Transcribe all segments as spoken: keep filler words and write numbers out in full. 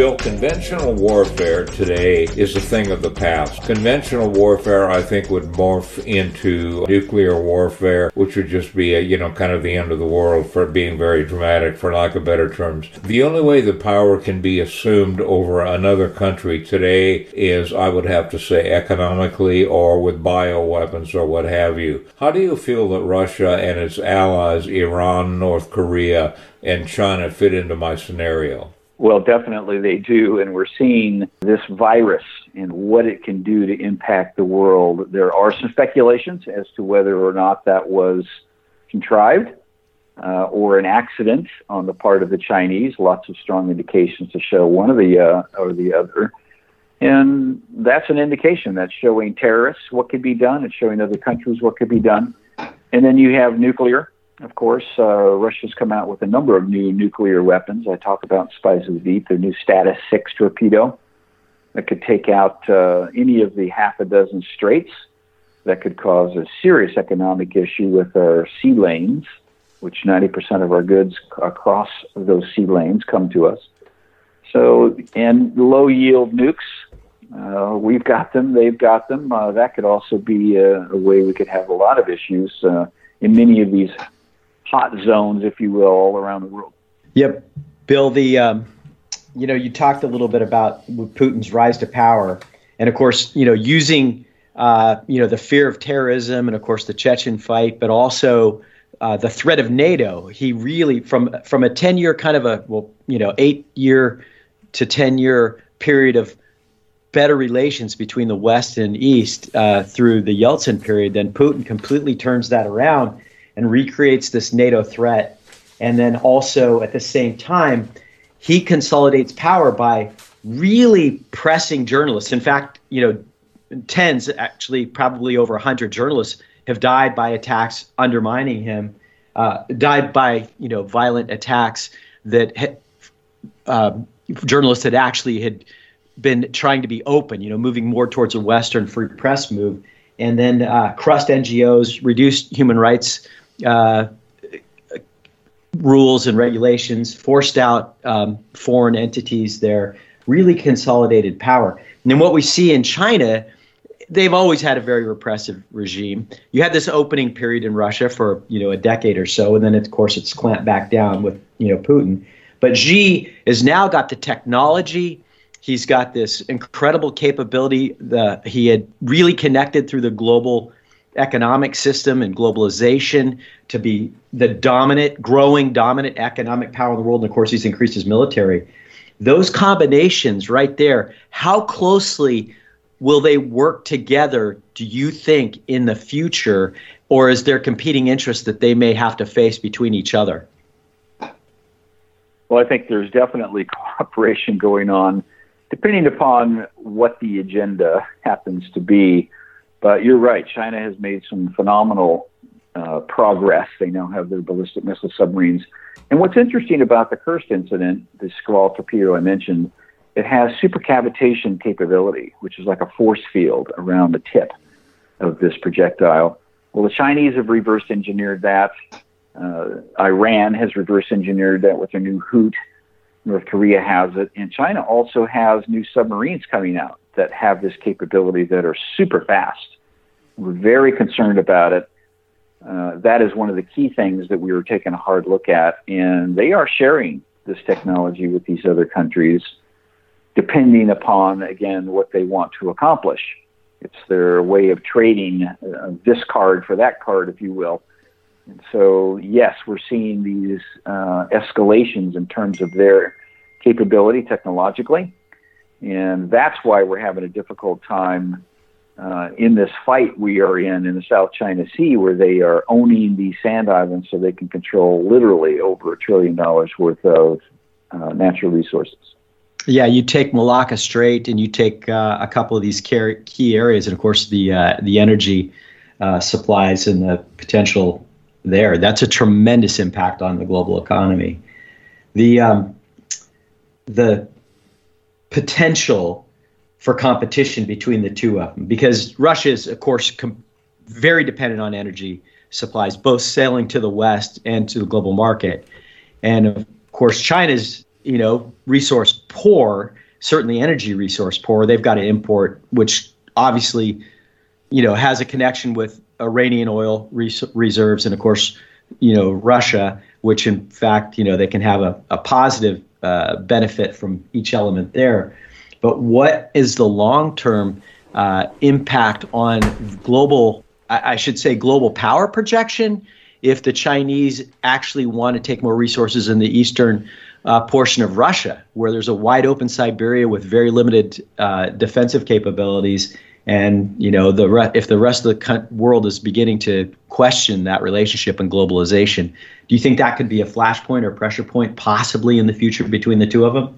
Bill, conventional warfare today is a thing of the past. Conventional warfare, I think, would morph into nuclear warfare, which would just be, a, you know, kind of the end of the world, for being very dramatic, for lack of better terms. The only way the power can be assumed over another country today is, I would have to say, economically or with bioweapons or what have you. How do you feel that Russia and its allies, Iran, North Korea, and China fit into my scenario? Well, definitely they do, and we're seeing this virus and what it can do to impact the world. There are some speculations as to whether or not that was contrived uh, or an accident on the part of the Chinese. Lots of strong indications to show one or the uh, or the other. And that's an indication. That's showing terrorists what could be done. It's showing other countries what could be done. And then you have nuclear. Of course, uh, Russia's come out with a number of new nuclear weapons. I talk about Spies of the Deep, their new Status six torpedo that could take out uh, any of the half a dozen straits that could cause a serious economic issue with our sea lanes, which ninety percent of our goods across those sea lanes come to us. So, and low-yield nukes, uh, we've got them, they've got them. Uh, that could also be a, a way we could have a lot of issues uh, in many of these hot zones, if you will, all around the world. Yep. Bill, the um, you know, you talked a little bit about Putin's rise to power, and of course, you know, using uh, you know, the fear of terrorism, and of course the Chechen fight, but also uh, the threat of NATO. He really, from from a ten-year kind of a well, you know, eight-year to ten-year period of better relations between the West and East uh, through the Yeltsin period, then Putin completely turns that around and recreates this NATO threat. And then also at the same time, he consolidates power by really pressing journalists. In fact, you know, tens, actually probably over one hundred journalists have died by attacks undermining him, uh, died by, you know, violent attacks that uh, journalists had actually had been trying to be open, you know, moving more towards a Western free press move, and then uh, crushed N G Os, reduced human rights uh, rules and regulations, forced out um, foreign entities there, really consolidated power. And then what we see in China, they've always had a very repressive regime. You had this opening period in Russia for, you know, a decade or so, and then of course it's clamped back down with, you know, Putin. But Xi has now got the technology. He's got this incredible capability that he had really connected through the global economic system and globalization to be the dominant, growing dominant economic power in the world. And of course, he's increased his military. Those combinations right there, how closely will they work together, do you think, in the future? Or is there competing interests that they may have to face between each other? Well, I think there's definitely cooperation going on, depending upon what the agenda happens to be. But you're right, China has made some phenomenal uh, progress. They now have their ballistic missile submarines. And what's interesting about the Kursk incident, the Skval torpedo I mentioned, it has supercavitation capability, which is like a force field around the tip of this projectile. Well, the Chinese have reverse engineered that. Uh, Iran has reverse engineered that with their new Hoot. North Korea has it, and China also has new submarines coming out that have this capability that are super fast. We're very concerned about it. Uh, that is one of the key things that we were taking a hard look at, and they are sharing this technology with these other countries, depending upon, again, what they want to accomplish. It's their way of trading uh, this card for that card, if you will. And so, yes, we're seeing these uh, escalations in terms of their capability technologically. And that's why we're having a difficult time uh, in this fight we are in in the South China Sea, where they are owning these sand islands so they can control literally over a trillion dollars worth of uh, natural resources. Yeah, you take Malacca Strait and you take uh, a couple of these key areas, and of course the uh, the energy uh, supplies and the potential there. That's a tremendous impact on the global economy. The um, the potential for competition between the two of them, because Russia is, of course, com- very dependent on energy supplies, both selling to the West and to the global market. And of course, China's you know, resource poor, certainly energy resource poor. They've got to import, which obviously, you know, has a connection with Iranian oil res- reserves, and of course, you know, Russia, which in fact, you know, they can have a, a positive uh, benefit from each element there. But what is the long-term uh, impact on global, I, I should say, global power projection if the Chinese actually want to take more resources in the eastern uh, portion of Russia, where there's a wide open Siberia with very limited uh, defensive capabilities? And, you know, the re- if the rest of the co- world is beginning to question that relationship and globalization, do you think that could be a flashpoint or pressure point possibly in the future between the two of them?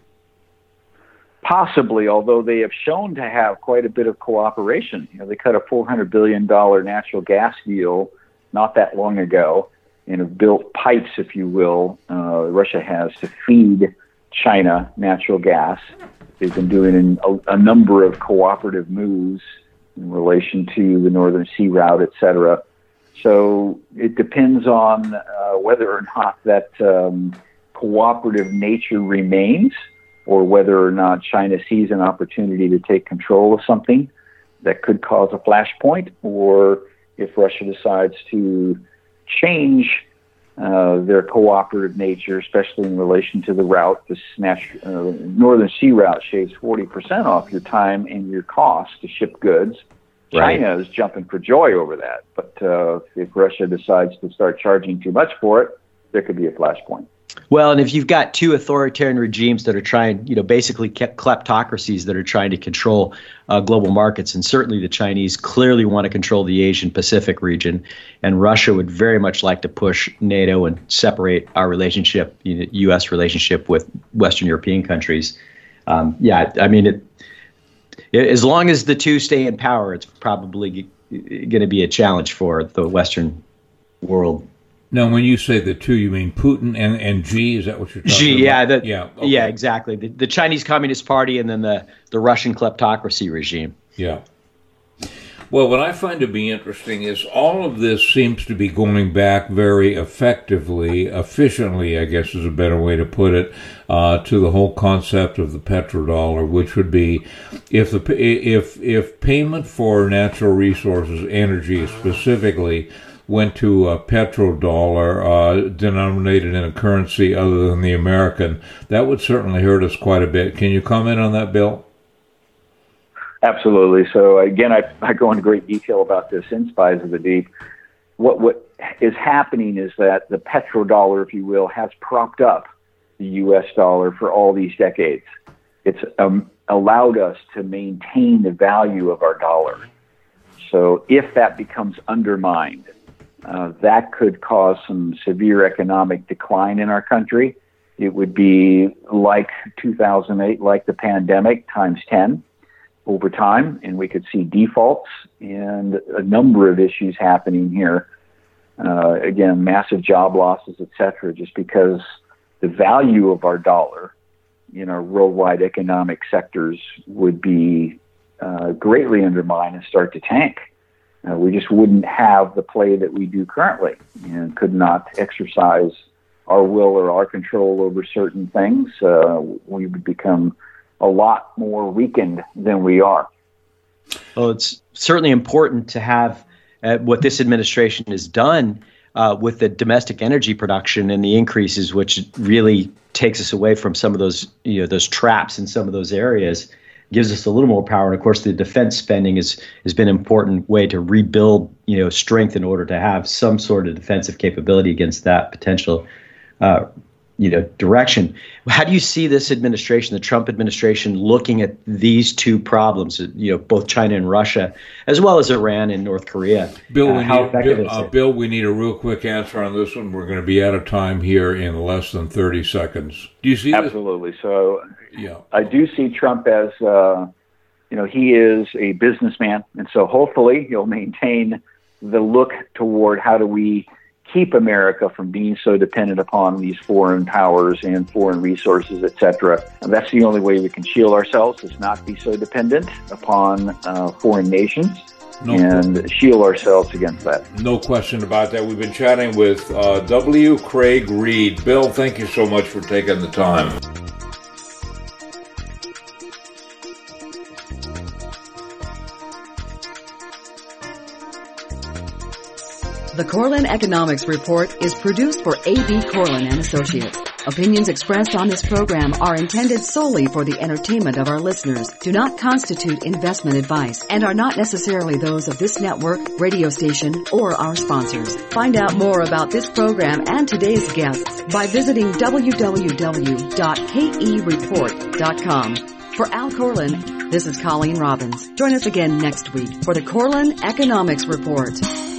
Possibly, although they have shown to have quite a bit of cooperation. You know, they cut a four hundred billion dollars natural gas deal not that long ago and have built pipes, if you will, uh, Russia has, to feed China natural gas. They've been doing a, a number of cooperative moves in relation to the Northern Sea Route, et cetera. So it depends on uh, whether or not that um, cooperative nature remains, or whether or not China sees an opportunity to take control of something that could cause a flashpoint, or if Russia decides to change uh, their cooperative nature, especially in relation to the route. This natu- uh, Northern Sea Route shaves forty percent off your time and your cost to ship goods. Right. China is jumping for joy over that. But uh, if Russia decides to start charging too much for it, there could be a flashpoint. Well, and if you've got two authoritarian regimes that are trying, you know, basically kleptocracies that are trying to control uh, global markets, and certainly the Chinese clearly want to control the Asian Pacific region, and Russia would very much like to push NATO and separate our relationship, you know, U S relationship with Western European countries. Um, yeah, I mean, it, it, as long as the two stay in power, it's probably going to be a challenge for the Western world. Now, when you say the two, you mean Putin and, and Xi? Is that what you're talking Xi, about? yeah, the, yeah, okay. yeah, exactly. The, the Chinese Communist Party and then the, the Russian kleptocracy regime. Yeah. Well, what I find to be interesting is all of this seems to be going back very effectively, efficiently, I guess is a better way to put it, uh, to the whole concept of the petrodollar, which would be if the if if payment for natural resources, energy specifically, went to a petrodollar uh, denominated in a currency other than the American, that would certainly hurt us quite a bit. Can you comment on that, Bill? Absolutely. So again, I, I go into great detail about this in Spies of the Deep. What what is happening is that the petrodollar, if you will, has propped up the U S dollar for all these decades. It's um, allowed us to maintain the value of our dollar. So if that becomes undermined, Uh, that could cause some severe economic decline in our country. It would be like two thousand eight, like the pandemic, times ten over time, and we could see defaults and a number of issues happening here. Uh, again, massive job losses, et cetera, just because the value of our dollar in our worldwide economic sectors would be uh, greatly undermined and start to tank. Uh, we just wouldn't have the play that we do currently, and could not exercise our will or our control over certain things. Uh, we would become a lot more weakened than we are. Well, it's certainly important to have uh, what this administration has done uh, with the domestic energy production and the increases, which really takes us away from some of those, you know, those traps in some of those areas. Gives us a little more power. And of course, the defense spending is has been an important way to rebuild, you know, strength in order to have some sort of defensive capability against that potential, uh, you know, direction. How do you see this administration, the Trump administration, looking at these two problems, you know, both China and Russia, as well as Iran and North Korea? Bill, uh, we how need, effective Bill, is uh, it? Bill, we need a real quick answer on this one. We're going to be out of time here in less than thirty seconds. Do you see this? Absolutely. So Yeah. I do see Trump as, uh, you know, he is a businessman. And so hopefully he'll maintain the look toward how do we keep America from being so dependent upon these foreign powers and foreign resources, et cetera. And that's the only way we can shield ourselves, is not be so dependent upon uh, foreign nations. No and question. shield ourselves against that. No question about that. We've been chatting with uh, W. Craig Reed. Bill, thank you so much for taking the time. The Corlin Economics Report is produced for A B. Corlin and Associates. Opinions expressed on this program are intended solely for the entertainment of our listeners, do not constitute investment advice, and are not necessarily those of this network, radio station, or our sponsors. Find out more about this program and today's guests by visiting w w w dot k e report dot com. For Al Corlin, this is Colleen Robbins. Join us again next week for the Corlin Economics Report.